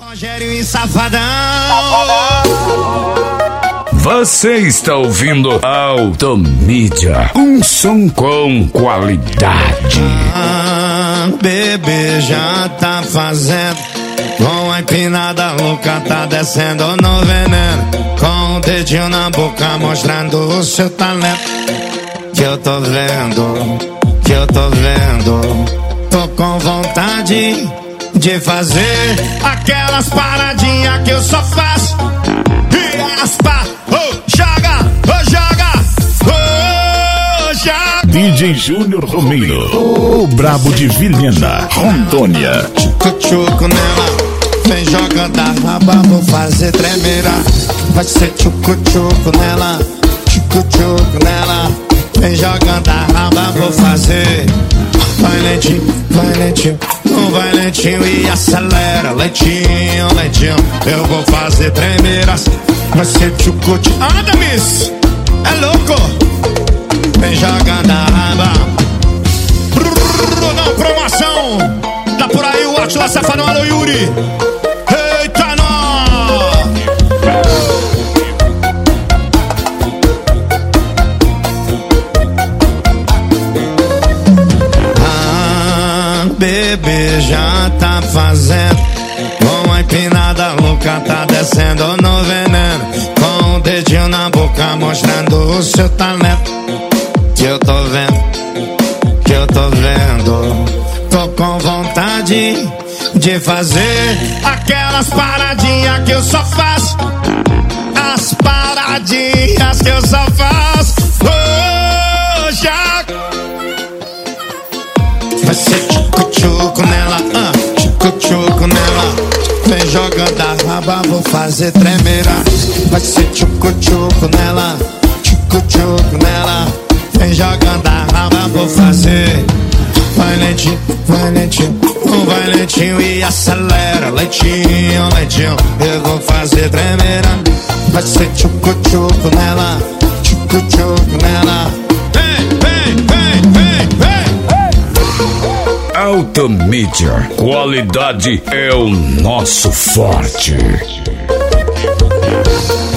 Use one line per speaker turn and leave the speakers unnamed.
Rogério e Safadão.
Você está ouvindo Automídia, um som com qualidade.
Bebê já tá fazendo, com a empinada louca tá descendo no veneno, com o dedinho na boca mostrando o seu talento. Que eu tô vendo, que eu tô vendo, tô com vontade de fazer aquelas paradinhas que eu só faço. E aspa, joga, joga, joga.
DJ Júnior Romero, o brabo de Vilhena, Rondônia.
Tchucu nela, vem jogando a raba, vou fazer tremeira. Vai ser tchucu nela, tchucu nela, vem jogando a raba, vou fazer. Vai lentinho, não vai lentinho e acelera. Lentinho, lentinho, eu vou fazer tremeiras. Vai ser tchucu. Anda, miss, é louco. Vem jogando a raba. Não, promoção. Tá por aí o Atila Safadão, alô Yuri. Eita, nó. Bebê já tá fazendo, com a empinada louca tá descendo no veneno, com o dedinho na boca mostrando o seu talento. Que eu tô vendo, que eu tô vendo, tô com vontade de fazer aquelas paradinhas que eu só faço. As paradinhas que eu só faço. Já vai ser tchucu nela, tchucu nela. Vem jogando a raba, vou fazer tremeira. Vai ser tchucu nela, tchucu nela. Vem jogando a raba, vou fazer. Vai lentinho, não vai lentinho e acelera. Lentinho, lentinho, eu vou fazer tremeira. Vai ser tchucu nela, tchucu nela.
Automídia, qualidade é o nosso forte.